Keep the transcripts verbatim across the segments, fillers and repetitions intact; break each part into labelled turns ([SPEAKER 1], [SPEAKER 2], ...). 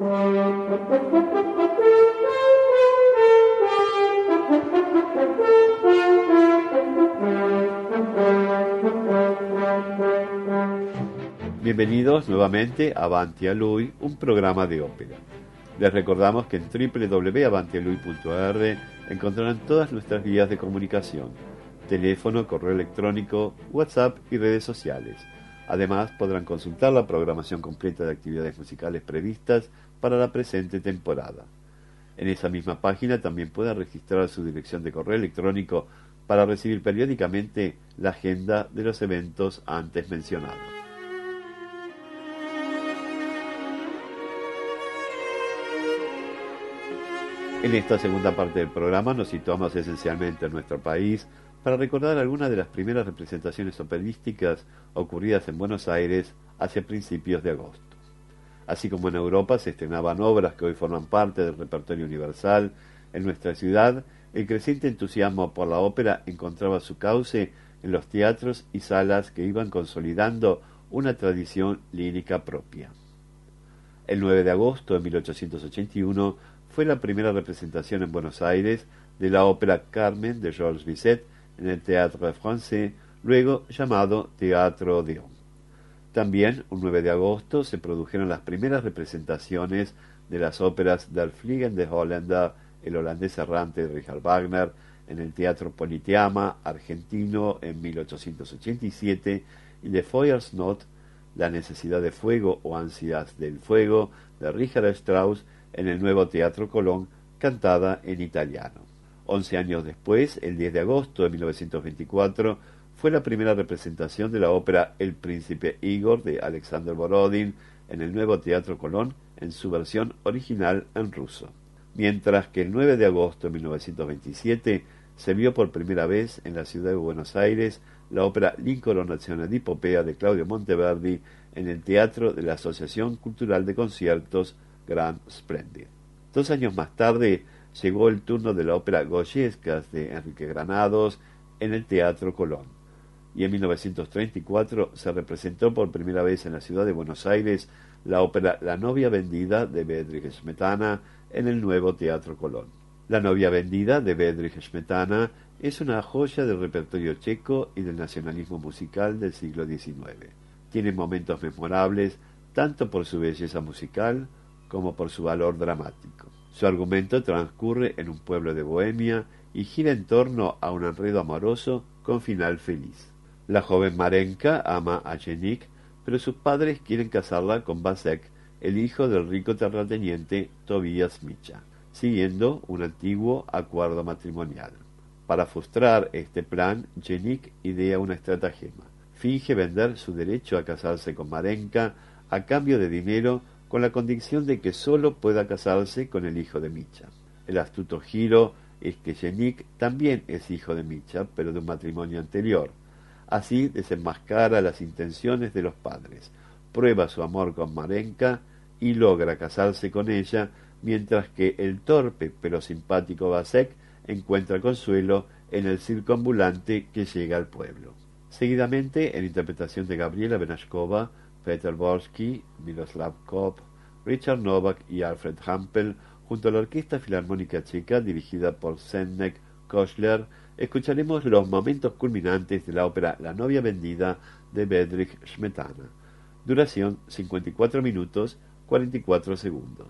[SPEAKER 1] Bienvenidos nuevamente a Avanti a Lui, un programa de ópera. Les recordamos que en doble u doble u doble u punto avanti a lui punto org encontrarán todas nuestras vías de comunicación: teléfono, correo electrónico, WhatsApp y redes sociales. Además, podrán consultar la programación completa de actividades musicales previstas para la presente temporada. En esa misma página también pueden registrar su dirección de correo electrónico para recibir periódicamente la agenda de los eventos antes mencionados. En esta segunda parte del programa nos situamos esencialmente en nuestro país para recordar algunas de las primeras representaciones operísticas ocurridas en Buenos Aires hacia principios de agosto. Así como en Europa se estrenaban obras que hoy forman parte del repertorio universal, en nuestra ciudad el creciente entusiasmo por la ópera encontraba su cauce en los teatros y salas que iban consolidando una tradición lírica propia. El nueve de agosto de mil ochocientos ochenta y uno fue la primera representación en Buenos Aires de la ópera Carmen de Georges Bizet en el Théâtre Français, luego llamado Teatro Odeón. También, un nueve de agosto, se produjeron las primeras representaciones de las óperas Der Fliegende Holländer, El holandés errante de Richard Wagner, en el Teatro Politeama argentino en mil ochocientos ochenta y siete, y de Feuersnot, La necesidad de fuego o Ansias del fuego, de Richard Strauss, en el nuevo Teatro Colón, cantada en italiano. Once años después, el diez de agosto de mil novecientos veinticuatro, fue la primera representación de la ópera El Príncipe Igor de Alexander Borodin en el nuevo Teatro Colón en su versión original en ruso. Mientras que el nueve de agosto de mil novecientos veintisiete se vio por primera vez en la ciudad de Buenos Aires la ópera L'Incoronazione di Popea de Claudio Monteverdi en el Teatro de la Asociación Cultural de Conciertos Grand Splendid. Dos años más tarde llegó el turno de la ópera Goyescas de Enrique Granados en el Teatro Colón, y en mil novecientos treinta y cuatro se representó por primera vez en la ciudad de Buenos Aires la ópera La novia vendida de Bedřich Smetana en el nuevo Teatro Colón. La novia vendida de Bedřich Smetana es una joya del repertorio checo y del nacionalismo musical del siglo diecinueve. Tiene momentos memorables tanto por su belleza musical como por su valor dramático. Su argumento transcurre en un pueblo de Bohemia y gira en torno a un enredo amoroso con final feliz. La joven Marenka ama a Jeník, pero sus padres quieren casarla con Vasek, el hijo del rico terrateniente Tobías Micha, siguiendo un antiguo acuerdo matrimonial. Para frustrar este plan, Jeník idea una estratagema. Finge vender su derecho a casarse con Marenka a cambio de dinero, con la condición de que sólo pueda casarse con el hijo de Micha. El astuto giro es que Jeník también es hijo de Micha, pero de un matrimonio anterior. Así desenmascara las intenciones de los padres, prueba su amor con Marenka y logra casarse con ella, mientras que el torpe pero simpático Vasek encuentra consuelo en el circo ambulante que llega al pueblo. Seguidamente, en interpretación de Gabriela Benashkova, Peter Borsky, Miroslav Kopp, Richard Novak y Alfred Hampel, junto a la Orquesta Filarmónica Checa dirigida por Zdeněk Košler, escucharemos los momentos culminantes de la ópera La novia vendida de Bedřich Smetana. Duración cincuenta y cuatro minutos cuarenta y cuatro segundos.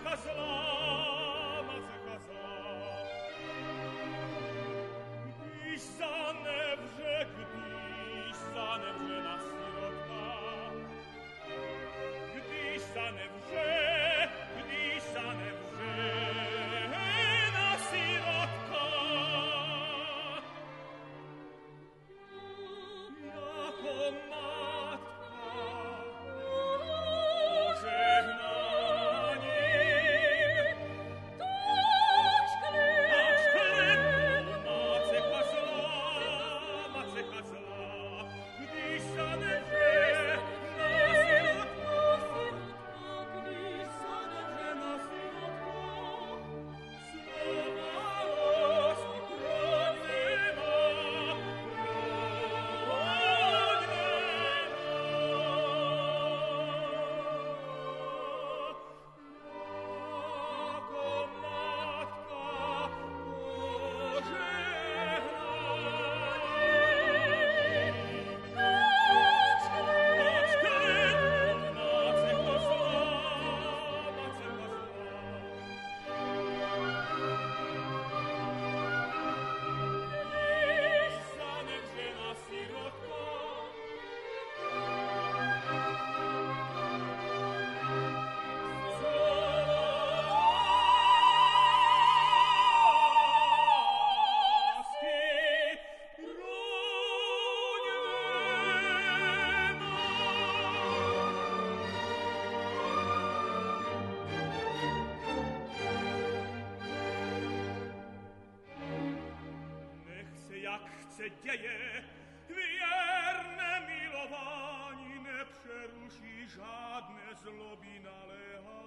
[SPEAKER 2] se dzieje, wierne milowani nie przeruszy żadne zlobi nalehani.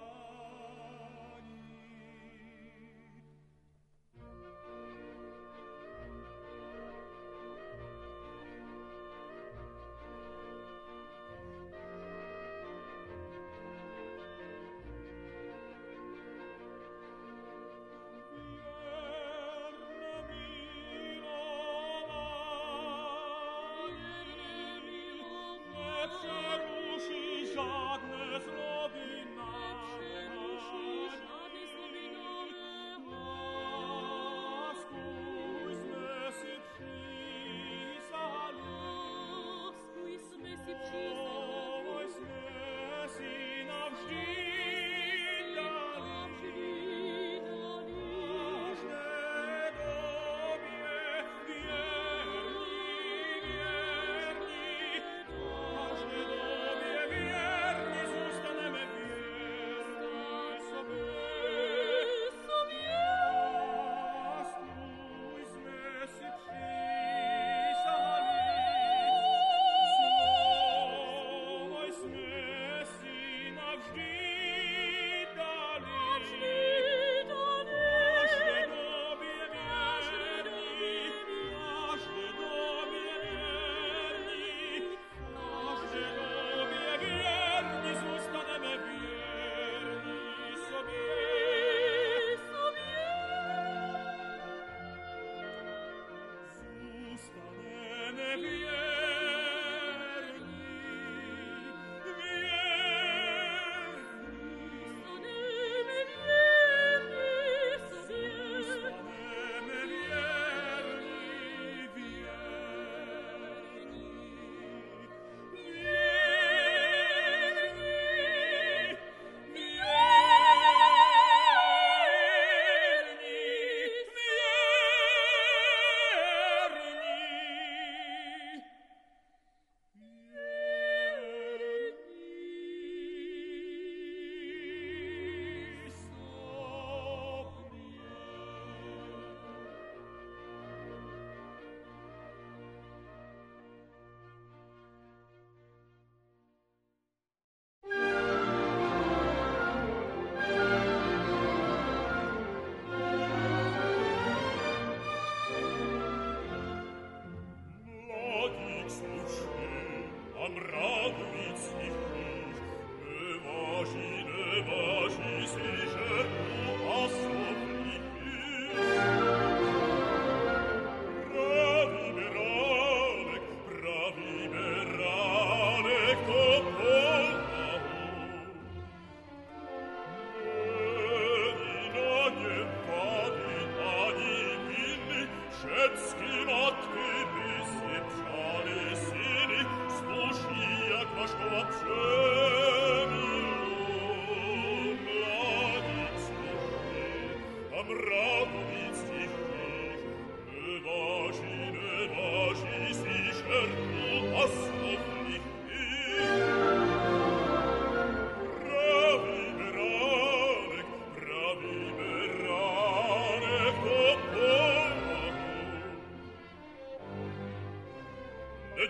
[SPEAKER 3] Oh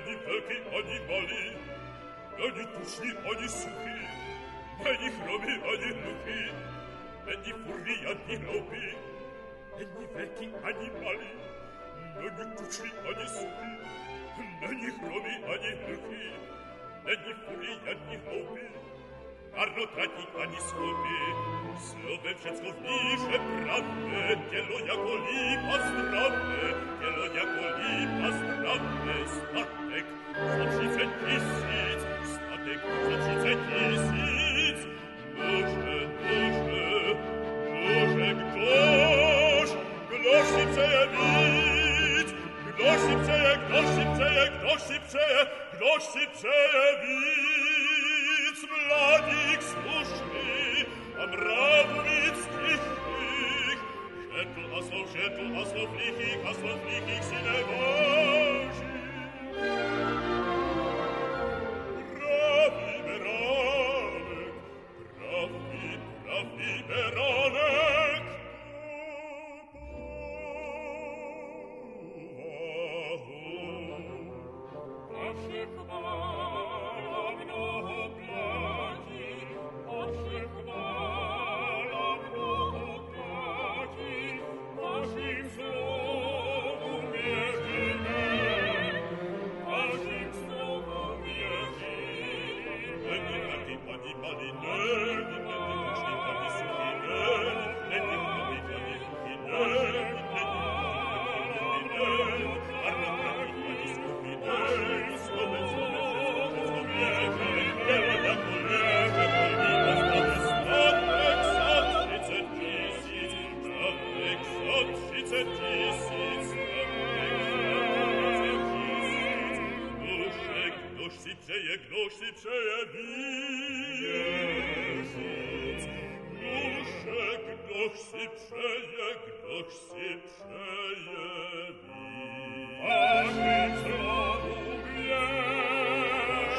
[SPEAKER 2] Ani veľký, ani malý, ani tučný, ani suchý, ani chromý, ani hluchý, ani furný, ani hloupý, ani veľký, ani malý, ani tučný, ani suchý, ani chromý, ani hluchý, ani furný, ani hloupý, marnotratník, ani schopý, slovem všecko vníže pravné, telo jako lípa zdravné, telo jako lípa zdravné, statek za třicet tisíc, statek za třicet tisíc, nože, nože, nože, kdož, kdož si přeje víc, kdož si přeje, kdož si přeje, kdož si přeje, kdož si přeje víc, mladík slušný, a mravu víc tichých, žetl a slov, žetl a slov lichých, a slov lichých si neváží. Pravý beránek, pravý, pravý beránek, vaše chvála mnoho platí, vaše chvála mnoho platí, vašim slovom věříme, vašim slovom věříme. Není velký, ani malý, není, není tučný, ani suchý, není, není chromý, ani hluchý, není, není malý, není, marnotratník, ani schopý, není, slovem, slovem, všecko, všecko věříme, tělo jako léže, polípa zdravě, statek za třicet tisíc, statek za třicet tisíc, statek za třicet tisíc, kdože, kdož si přeje, kdož si přeje víc, kdože, kdož si přeje, kdož si přeje víc, vašim slovu věř,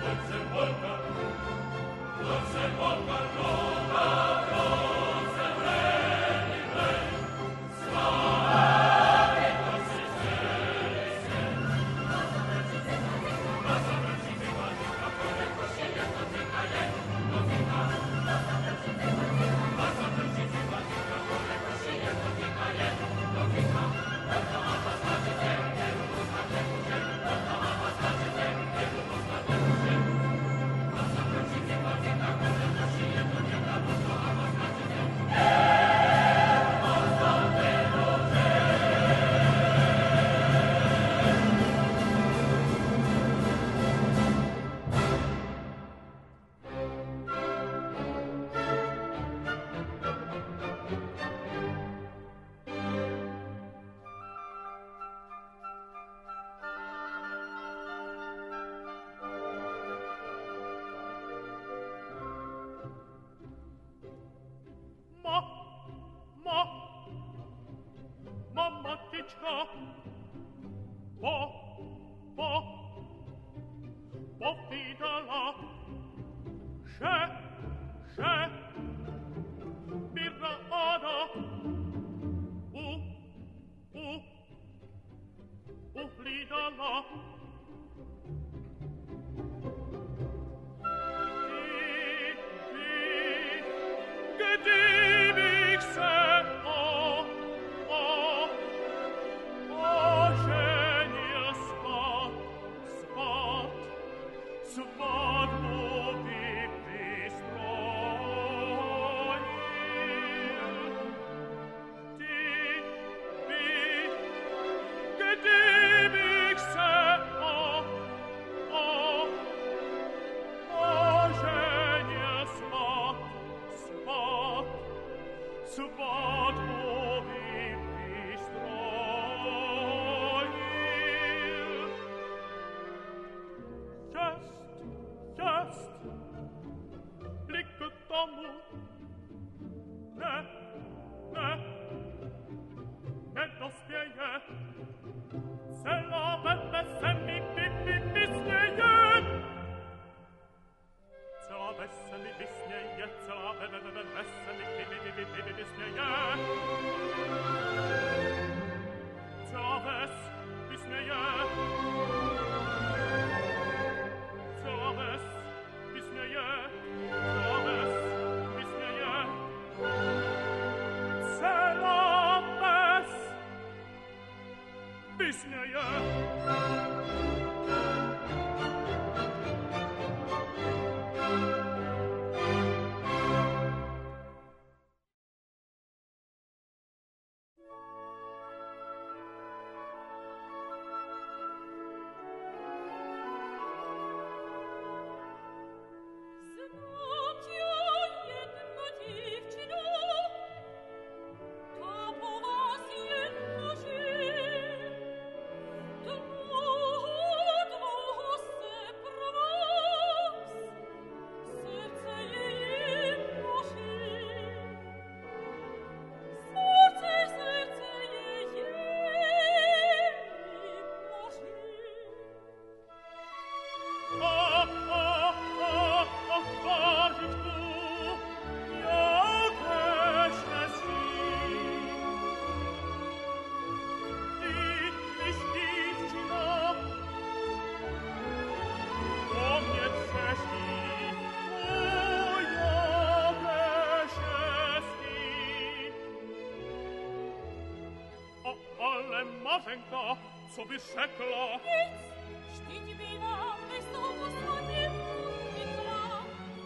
[SPEAKER 2] Co by řekla?
[SPEAKER 3] Nic, vždyť bývá bez toho slavě unikla.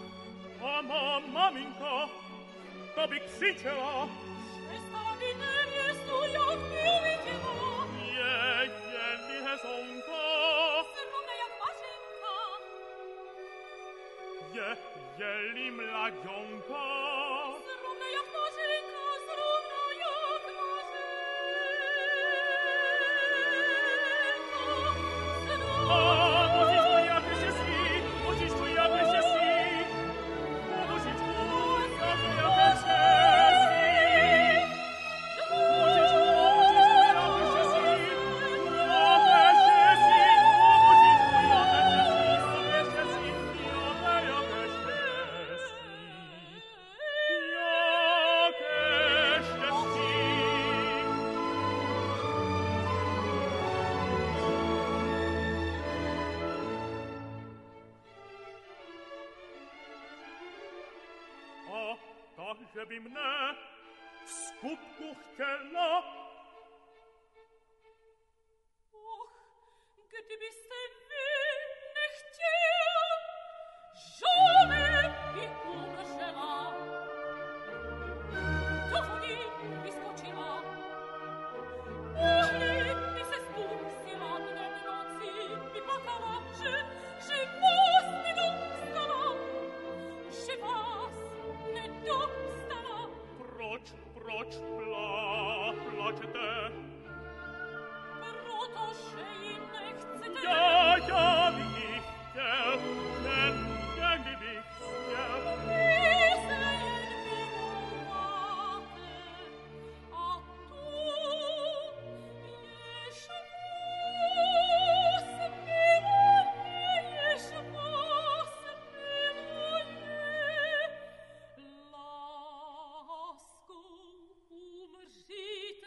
[SPEAKER 2] A má maminka, to by křičela.
[SPEAKER 3] Šestá by nevěstu, jak by uviděla.
[SPEAKER 2] Je, je-li hezonka.
[SPEAKER 3] Zrovna jak Mařenka.
[SPEAKER 2] Je, je-li mladionka.
[SPEAKER 3] Zrovna jak Mařenka, zrovna jak Mařenka.
[SPEAKER 2] Thank you. že by mne v skutku chtěla.
[SPEAKER 3] Och, kdybyste vy nechtěl, žole by umřela. Do vody vyskočila, uhly by se spustila, dnem noci vyplakala, že, že vás nedostala, že vás nedostala.
[SPEAKER 2] Proč, proč plá, plačete?
[SPEAKER 3] Protože ji nechcete.
[SPEAKER 2] Já, já bych ji chtěl, jen, jen kdybych chtěl.
[SPEAKER 3] Vy se jen vymlouváte, a tu jež vás miluje, jež vás miluje, láskou umřít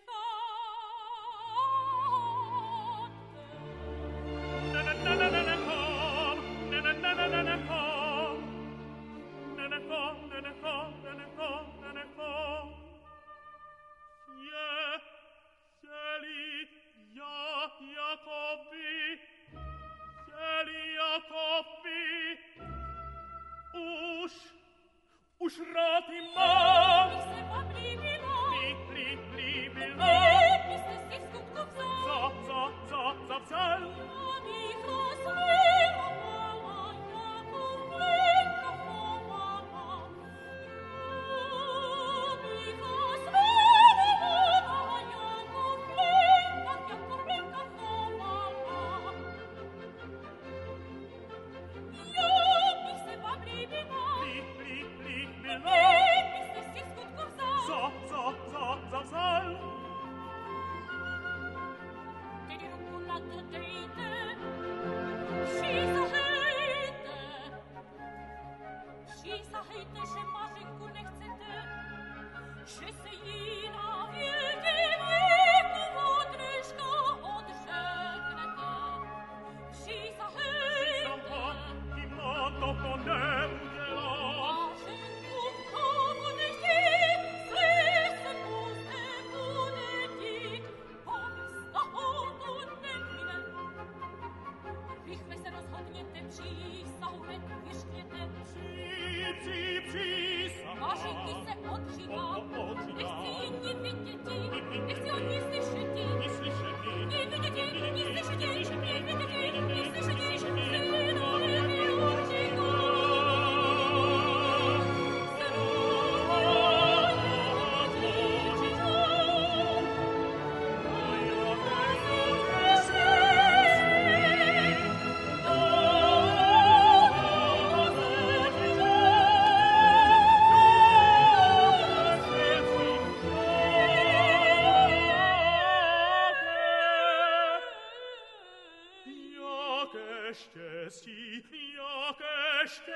[SPEAKER 3] necháte.
[SPEAKER 2] Ne, ne, ne, ne, ne, nechám, ne, ne, ne, ne, ne, nechám. Ne, nechám, ne, nechám, ne, nechám, ne, nechám. Je, jeli já jakoby, jeli jakoby, už, už rád ji mám.
[SPEAKER 3] Bych se vám líbila,
[SPEAKER 2] Lí, lí, líbila,
[SPEAKER 3] vy byste si v skutku vzal.
[SPEAKER 2] za, za, za, za vzal.
[SPEAKER 3] Já bych vás milovala, jako plenka chovala. Já bych vás milovala, jako plenka, jako plenka chovala. Já bych se vám líbila,
[SPEAKER 2] Lí, lí, líbila,
[SPEAKER 3] vy byste si v skutku vzal.
[SPEAKER 2] za, za, za, za vzal.
[SPEAKER 3] Tedy ruku na to dejte, vši zahejte. Vši zahejte, že Mařenku nechcete, že se jí na věky věku od dneška odřeknete. Vši zahejte.
[SPEAKER 2] Ima toto neudělám.
[SPEAKER 3] Mařenku, kdo bude chtít, se puste bude dít, pomysl na hodu nemine. Rychle se rozhodněte, přísahu hned vyřkněte.
[SPEAKER 2] Pří, pří, přísahám.
[SPEAKER 3] Mařenky se odříká,
[SPEAKER 2] O- o- odříká.
[SPEAKER 3] nechci ji ni viděti, nechci o ní slyšeti.
[SPEAKER 2] Ni slyšeti,
[SPEAKER 3] Ni viděti, ni slyšeti, ni viděti, ni slyšeti. Synovi odříká.
[SPEAKER 2] Jaké štěstí, jaké štěstí.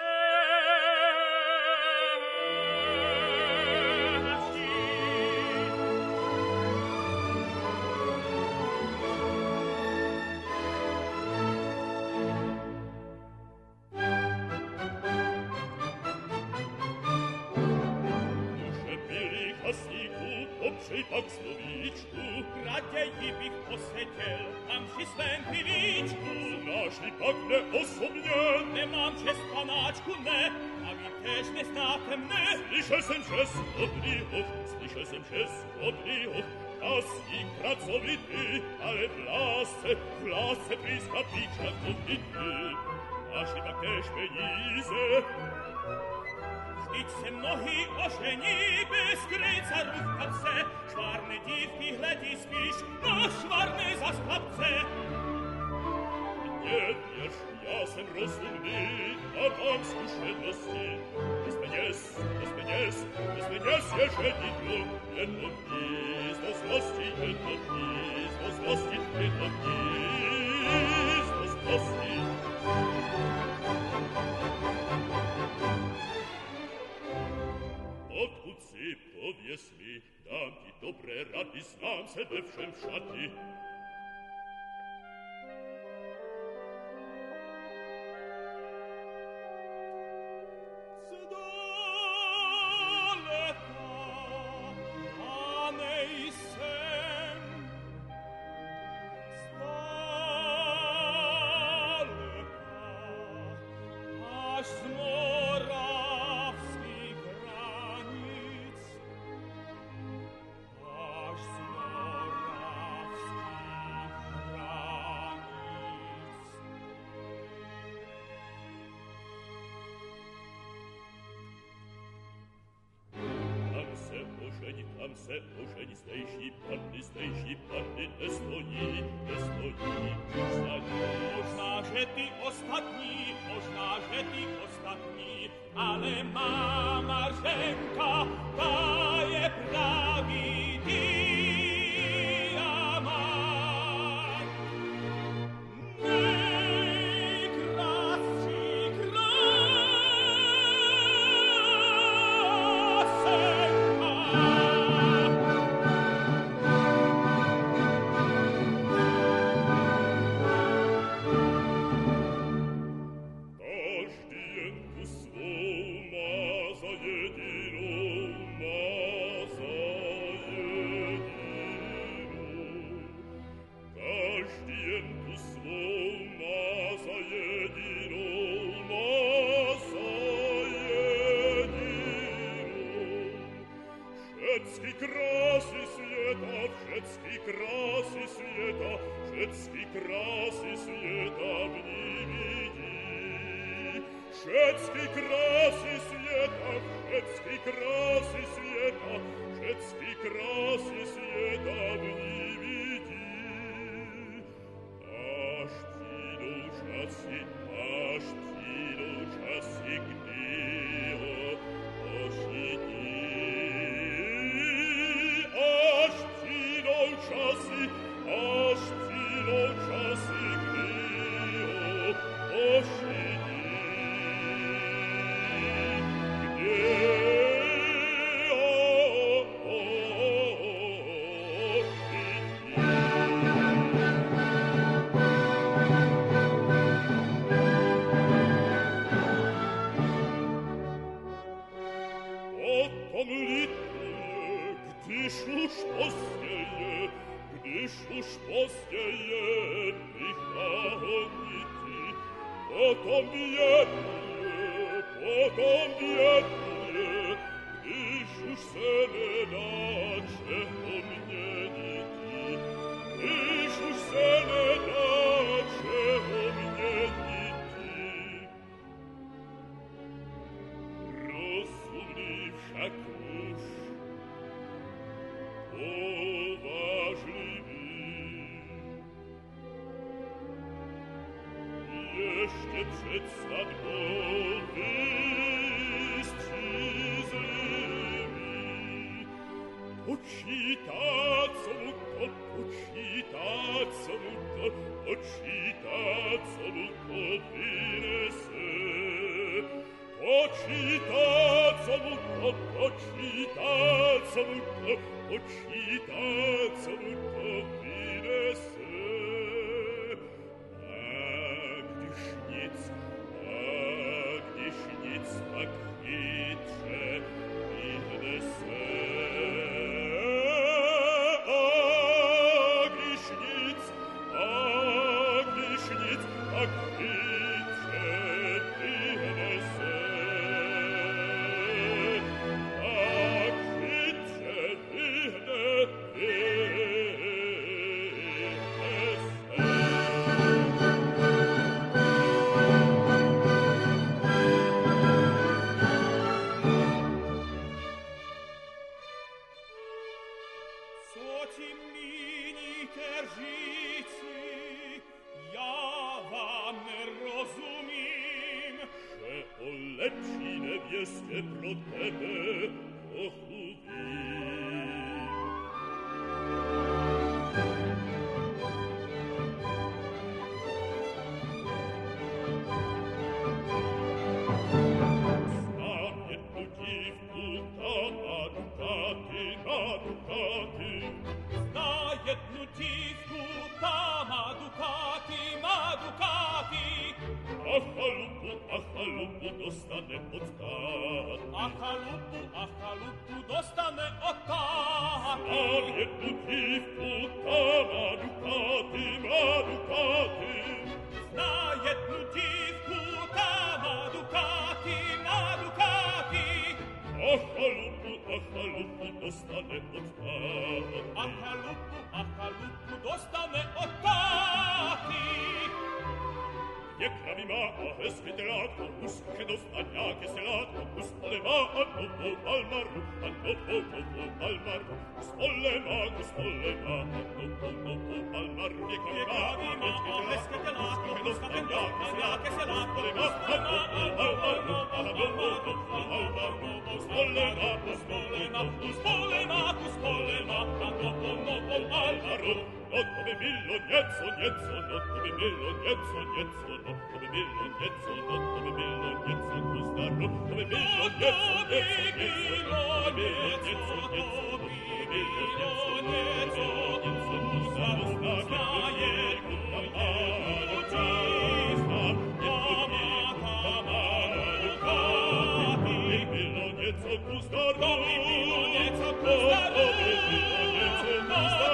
[SPEAKER 2] Duše milých hasníků, popřej pak slovíčku. Raději bych poseděl tam při svém pivíčku. Znáš-li pak mne osobně? Nemám čest, panáčku, ne. A vy též neznáte mne. Slyšel jsem, že jsi hodný hoch, slyšel jsem, že jsi hodný hoch. Hasník pracovitý, ale v lásce, v lásce blízka píčakovitý. Máš-li pak též peníze? Vždyť se mnohý ožení bez kryca rův kapse. Švárné dívky hledí spíš na švárné zas chlapce. Нет, věř, já jsem rozumný a mám zkušenosti. Bez peněz, bez peněz, bez peněz je ženidlo. Jedno hnízdo zlosti, jedno hnízdo zlosti, jedno hnízdo zlosti. Odkud si, pověz mi, dám ti dobré rady, znám se ve všem šaty. se ožení zdejší panny, zdejší panny, nestojí, nestojí už za ní.
[SPEAKER 4] Možná, že ty ostatní, možná, že ty ostatní, ale má Marženka, tá je pravý diamant. Nejkrásší krásenka.
[SPEAKER 2] Каждый енту свой маза едино, маза едино. Каждый енту свой маза едино, маза едино. Všetky krásy sveta, všetky krásy sveta, všetky krásy sveta v ní vidí. Všetky krásy sveta, všetky krásy sveta, všetky krásy sveta v ní vidí. Až přijdou časy, až přijdou časy, kdy ho ožití. Až přijdou časy, až přijdou časy, kdy ho ožití. Потом литые, гдыш уж постеле, гдыш уж постеле приходите. Потом бедные, потом бедные, гдыш уж селена, чего мне нити, гдыш уж селена, чего мне нити. Rozumný však muž, povážlivý, ještě před svatbou vystřízlivý. Počítá, co mu to, počítá, co mu to, počítá, co mu to vynese. Počítá, co mu to, počítá, co mu to, počítá, co mu to vynese. A když nic, a když nic, pak chytře vynese. A když nic, a když nic, pak chytře vynese. Lepší nevěstě pro tebe pochudím. Znám jednu dívku, ta má dukáty, má dukáty.
[SPEAKER 4] Zná jednu dívku, tá má dukáty, má dukáty.
[SPEAKER 2] A chalupu, a chalupu dostane od tát.
[SPEAKER 4] A chalupu, a chalupu dostane od tát.
[SPEAKER 2] Znám jednu dívku, ta má dukáty, má dukáty.
[SPEAKER 4] Zná jednu dívku, tá má dukáty, má dukáty.
[SPEAKER 2] A chalupu, a chalupu dostane od tát.
[SPEAKER 4] A chalupu, a chalupu dostane od táty.
[SPEAKER 2] Kde kravy má a Svedelato, us che non stagna che se lato, us polema a popo al mar, a popo popo al mar, us polema, us polema, a popo popo al mar, che cavi ma a svedelato, che non stagna che se lato, che se lato, polema a popo al mar, a popo popo al mar, us polema, us polema, us polema, us polema, a popo popo al mar. Not come millo, niezzo, niezzo, not come millo, niezzo, niezzo, not come millo, niezzo, not come millo, niezzo, gusta, not come millo, niezzo, niezzo, niezzo, not come millo, niezzo, niezzo, not come millo, niezzo, niezzo, gusta, gusta, che è tutta mano, cista, niezzo, tutta mano, capi, millo, niezzo, gusta, capi, millo, niezzo, gusta, capi, millo, niezzo, gusta,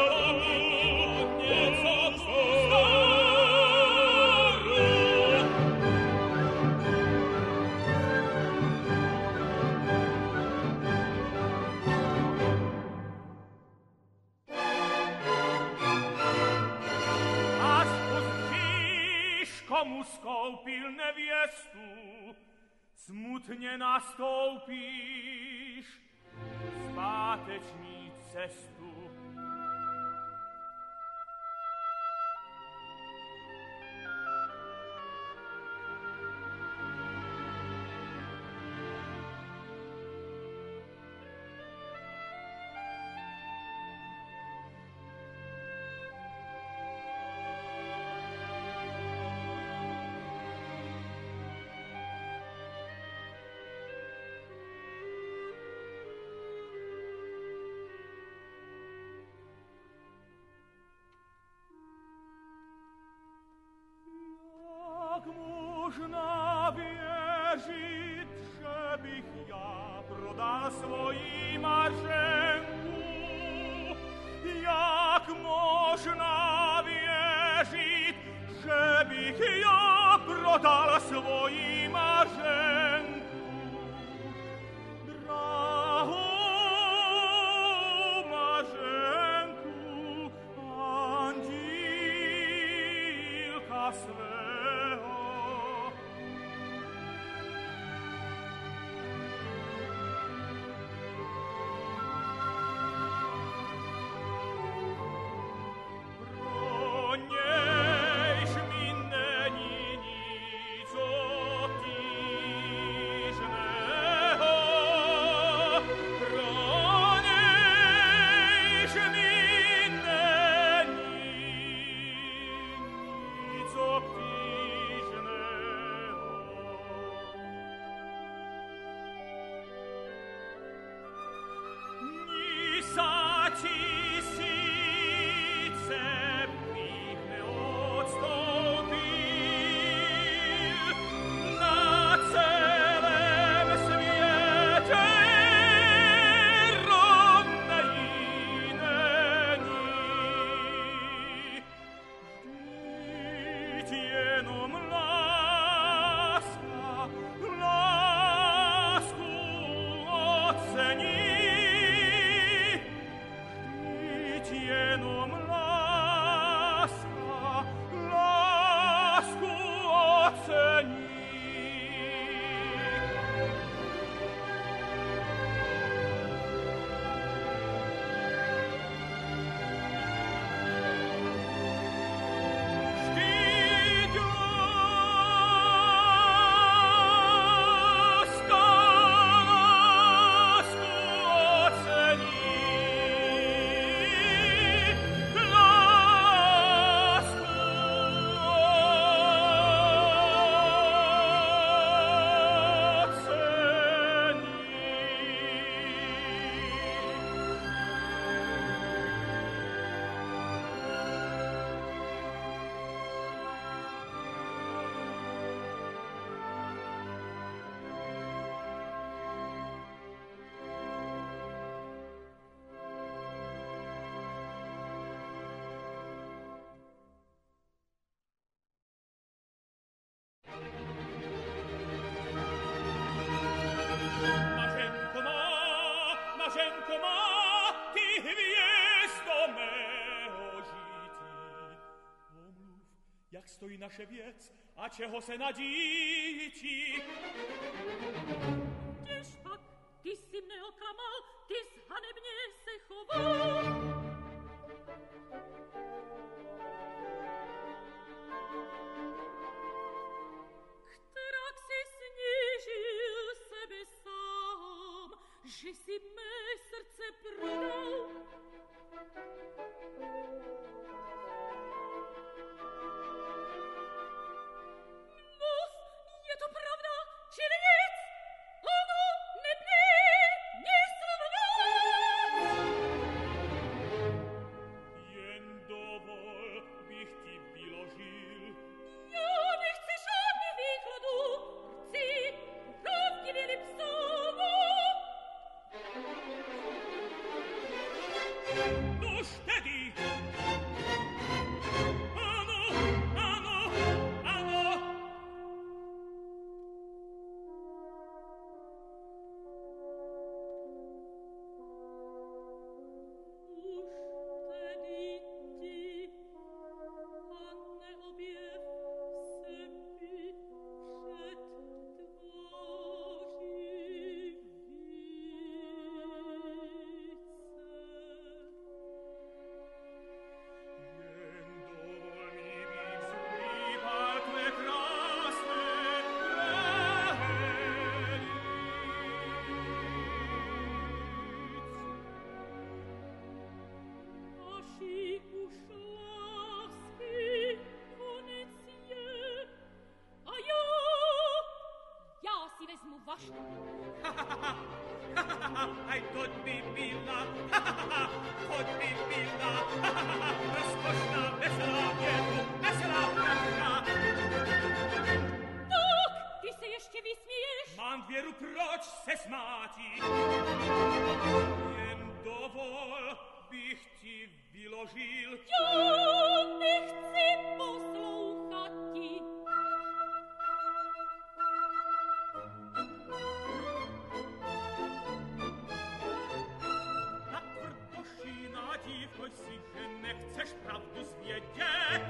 [SPEAKER 4] Komu skoupil neviestu, smutne nastoupíš zpáteční cestu. Można wierzyć, żebych ja prodał swoim marzenku. Jak można wierzyć, żebych ja prodał swoim marzenku. Drahą marzenku, andzielka swe. Ti naše věc a čeho se nadíti.
[SPEAKER 3] Kdežpak, ty si mne oklamal, ty zhanebně se choval. Kterak si snížil sebe sám, že si mé srdce prodal. Nos, je to pravda, či nic? Ano, nebne,
[SPEAKER 4] Jen dovol bych ti vyložil.
[SPEAKER 3] Ja nechci žádný výkladu, chci pravdivý lipsovo.
[SPEAKER 4] Nuž tedy! Ano, ano, ano!
[SPEAKER 3] Už tedy ti, Anne, objev se mi před tváří
[SPEAKER 4] Jen dovol mi bych zlíval tvé krásné prahelic.
[SPEAKER 3] Naší už lásky konec je. A já, já si vezmu vašu.
[SPEAKER 4] Aj toť by byla, toť by byla, rozkošná, veselá věru, veselá pravda.
[SPEAKER 3] Tak, ty se ještě vysměješ?
[SPEAKER 4] Mám věru, proč se smáti? Jen dovol bych ti vyložil.
[SPEAKER 3] Já nechci poslouchat ti.
[SPEAKER 4] Na tvrdoší nádívko si, že nechceš pravdu zvědět.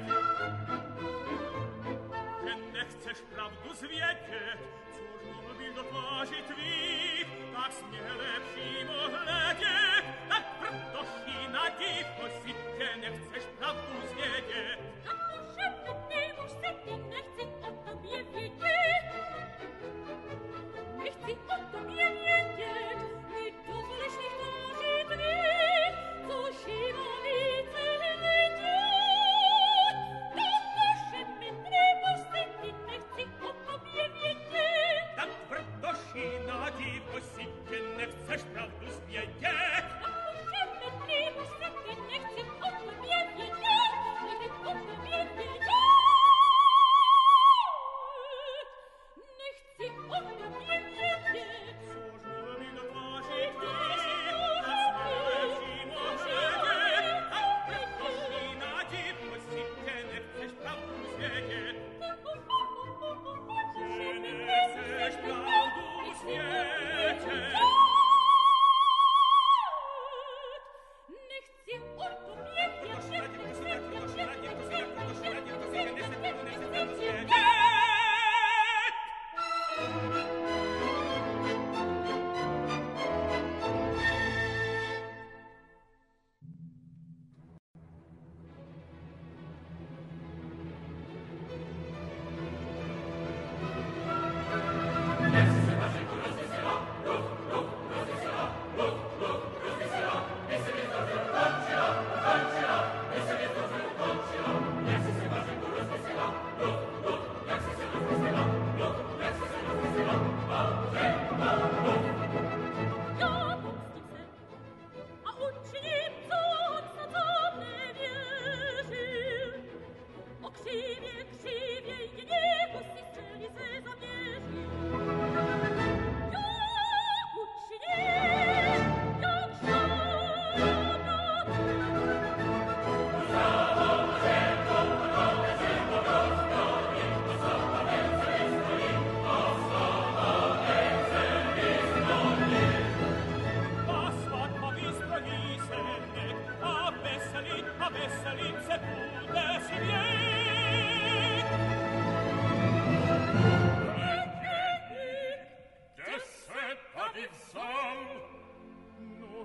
[SPEAKER 4] Že nechceš pravdu zvědět, což mohl bych do tváří tvých, tak směle přímo hledět. Na tvrdoší nádívko si, že nechceš pravdu zvědět.
[SPEAKER 3] Tak můžeme, nemůž se ty, nechci o tobě vědět. Nechci o tobě vědět, mi dovolíš mi tváří tvých, co živa více hledět. Tak můžeme, nemůž se ty, nechci o tobě vědět.
[SPEAKER 4] Na tvrdoší nádívko si, že nechceš pravdu zvědět.
[SPEAKER 3] Tak můžeme, nemůž se ty, nechci o tobě vědět. Nechci o tobě vědět. Nechci o tobě vědět.
[SPEAKER 4] Což mohl bych do tváří tvých, tak směle přímo hledět. Na tvrdoší nádívko si, že nechceš pravdu zvědět. Že nechceš pravdu zvědět.
[SPEAKER 3] Nechci o tobě vědět.
[SPEAKER 4] Tvrdoší nádívko si, tak tvrdoší nádívko si, tak tvrdoší nádívko si, že nechceš pravdu zvědět.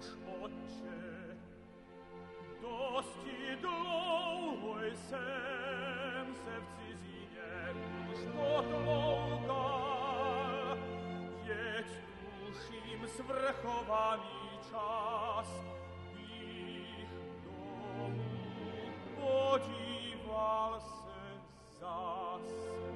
[SPEAKER 4] Toż Otcze, dosti dlouhoj jsem se v cizině už potloukal, jeď tuším svrchovaný čas, bych domů podíval se zas.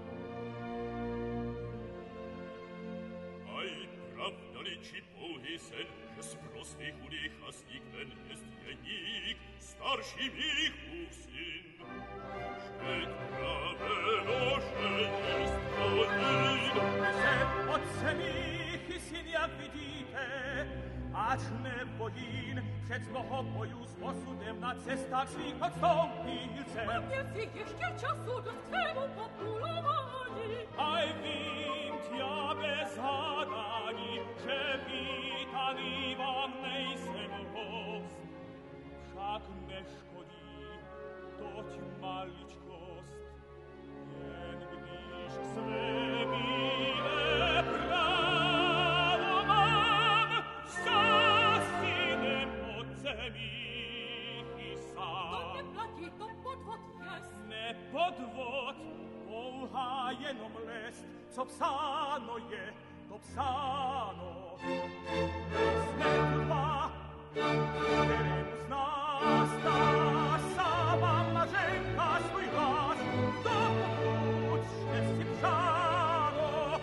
[SPEAKER 2] Aj pravda li či pouhý sen, že z prostých chudých chastník ten jest jeník, starší mých úsyn. Šeť pravelo, že jest hodín.
[SPEAKER 4] Jsem otce mých i syn, jak vidíte, ač nebojín, před mnoho bojů s osudem na cestách svých odstoupil jsem.
[SPEAKER 3] A měl si ještě času do svému populování.
[SPEAKER 4] Aj vím tě bez hádání, že vítaný vám nejsem host. Však neškodí toť maličkost, jen když své bílé právo mám, za synem otce mých i sám.
[SPEAKER 3] To neplatí, to podvod jest.
[SPEAKER 4] Nepodvod, pouhá jenom lest, co psáno je, to psáno. Jsme dva, kterému z nás dá sama mařenka svůj hlas, dokud štěstí přáno.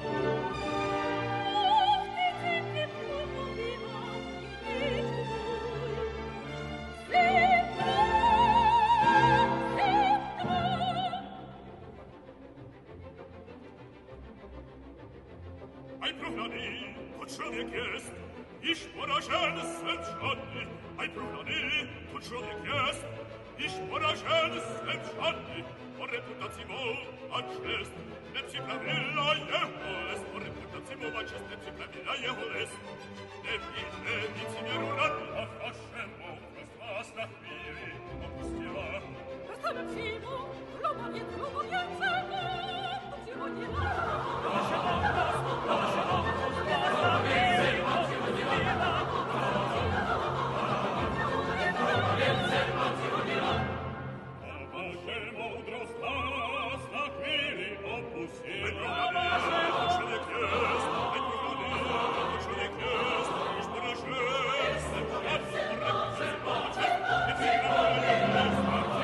[SPEAKER 3] Och, ty dzięki pochodziła i nic mój. Syn mój, syn mój.
[SPEAKER 2] Aj prohlany, to człowiek jest, iż porażen zmęczony. Aj prohlany, to człowiek jest, iż porażen zmęczony. Po reputacji mą, a czest, nie przyprawila jego lest. Po reputacji mą, a czest, nie przyprawila jego lest. Nie widzę nic mieru rady, a waszem mą, was na chwili opuściła.
[SPEAKER 3] Zostawiam przyjmu, lubowiec, lubowiecego, tu przychodziła.
[SPEAKER 4] Proszę o nas, proszę o nas, więcej mam przychodziła. Więcej mam przychodziła. A wasze mądrość nas na chwili opuściła. A wasze
[SPEAKER 2] Człowiek jest, aj prohlany, to człowiek jest, iż porażen zmęczony. Po reputacji mą, a czest, nie przyprawila jego lest.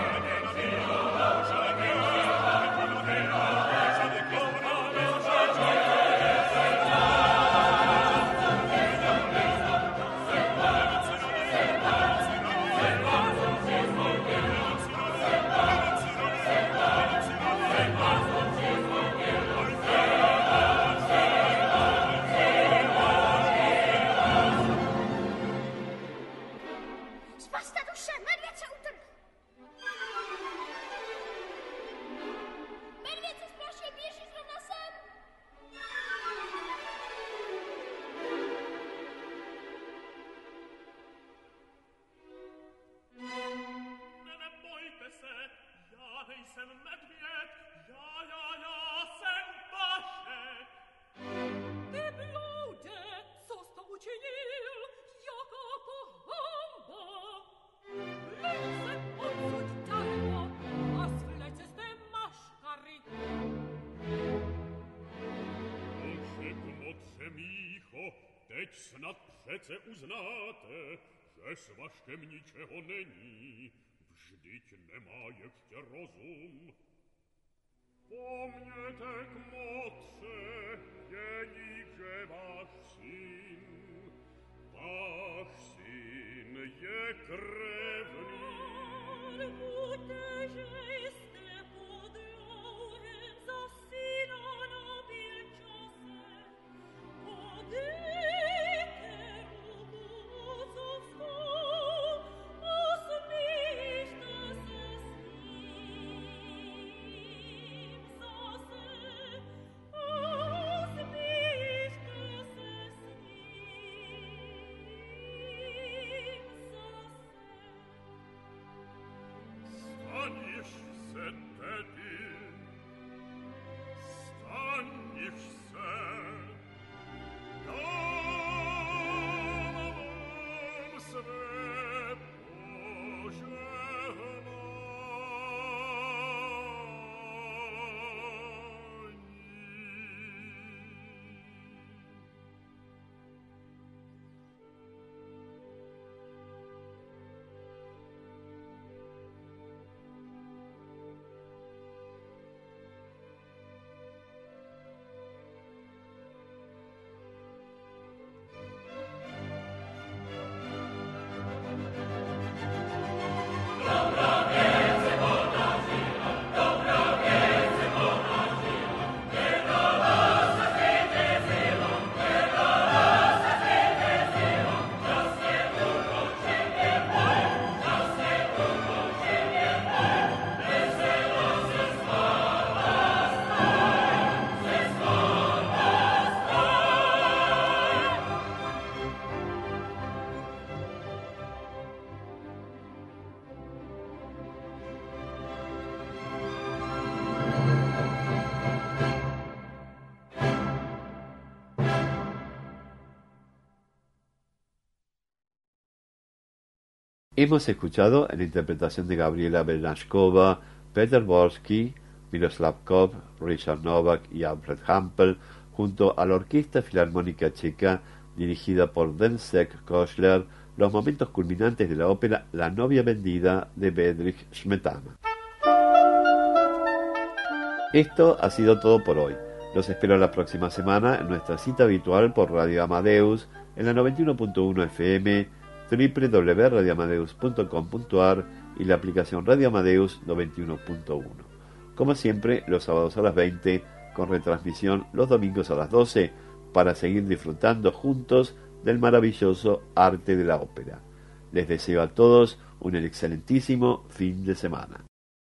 [SPEAKER 5] Spasta duše, medvěd se utrhl. Medvěd se splašil, běží zrovna sem.
[SPEAKER 4] Ne, nebojte se, já nejsem medvěd, já, já, já jsem Vašek.
[SPEAKER 3] Ty blude, co's to učinil, jaka to hamba. Lecę odsuć darmo, a zwlece z te maszkary.
[SPEAKER 2] Oče kmotře mícho, teď snad přece uznáte, že s Vaškem ničeho není, vždyť nemá ještě rozum. Pomněte, kmotře, jeník, že váš syn, váš syn je krevný.
[SPEAKER 3] Ale buďte, že jste po dlouhém za syna nabil čase. Podejte ruku otcovskou a smířte se s ním zase. A
[SPEAKER 1] Hemos escuchado en la interpretación de Gabriela Belanskova, Peter Borsky, Miroslav Kop, Richard Novak y Alfred Hampel, junto a la Orquesta Filarmónica Checa, dirigida por Zdeněk Košler, los momentos culminantes de la ópera La novia vendida de Bedřich Smetana. Esto ha sido todo por hoy. Los espero la próxima semana en nuestra cita habitual por Radio Amadeus en la noventa y uno punto uno F M, doble u doble u doble u punto radio amadeus punto com punto a r y la aplicación Radio Amadeus noventa y uno punto uno. Como siempre, los sábados a las veinte, con retransmisión los domingos a las doce, para seguir disfrutando juntos del maravilloso arte de la ópera. Les deseo a todos un excelentísimo fin de semana.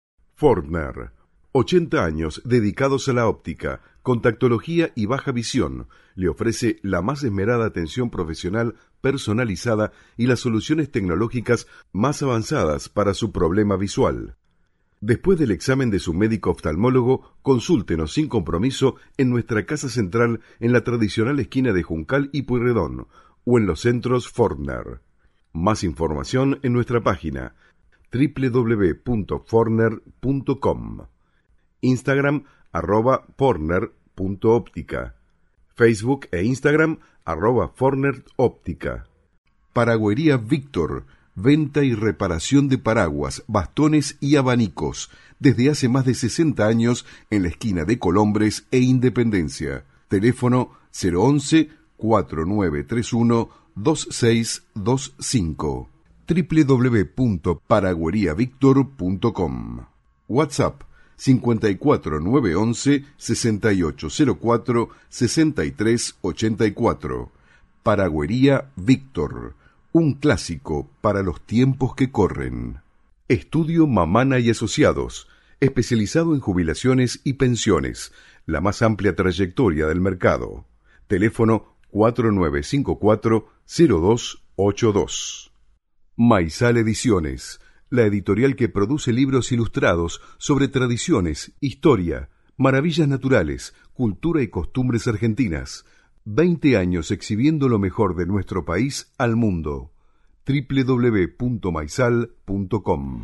[SPEAKER 6] Fortner, ochenta años dedicados a la óptica, contactología y baja visión, le ofrece la más esmerada atención profesional personalizada y las soluciones tecnológicas más avanzadas para su problema visual. Después del examen de su médico oftalmólogo, consúltenos sin compromiso en nuestra casa central en la tradicional esquina de Juncal y Pueyrredón o en los centros Fortner. Más información en nuestra página doble u doble u doble u punto fortner punto com, Instagram arroba fortner punto óptica, Facebook e Instagram arroba fortner óptica. Paragüería Víctor, venta y reparación de paraguas, bastones y abanicos, desde hace más de sesenta años en la esquina de Colombres e Independencia. Teléfono cero once, cuatro nueve tres uno, dos seis dos cinco. doble u doble u doble u punto paragüería víctor punto com. WhatsApp cincuenta y cuatro nueve once, sesenta y ocho cero cuatro, sesenta y tres ochenta y cuatro. Paragüería Víctor, un clásico para los tiempos que corren. Estudio Mamana y Asociados, especializado en jubilaciones y pensiones, la más amplia trayectoria del mercado. Teléfono cuatro nueve cinco cuatro, cero dos ocho dos. Maizal Ediciones, la editorial que produce libros ilustrados sobre tradiciones, historia, maravillas naturales, cultura y costumbres argentinas. veinte años exhibiendo lo mejor de nuestro país al mundo. doble u doble u doble u punto maizal punto com.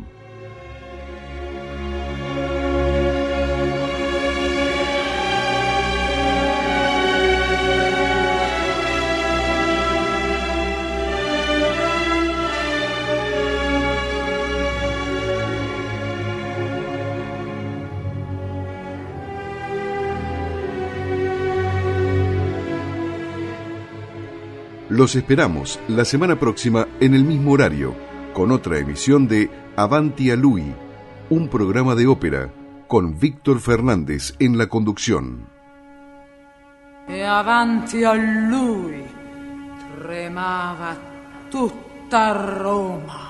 [SPEAKER 6] Los esperamos la semana próxima en el mismo horario, con otra emisión de Avanti a Lui, un programa de ópera con Víctor Fernández en la conducción.
[SPEAKER 7] E avanti a lui tremava tutta Roma.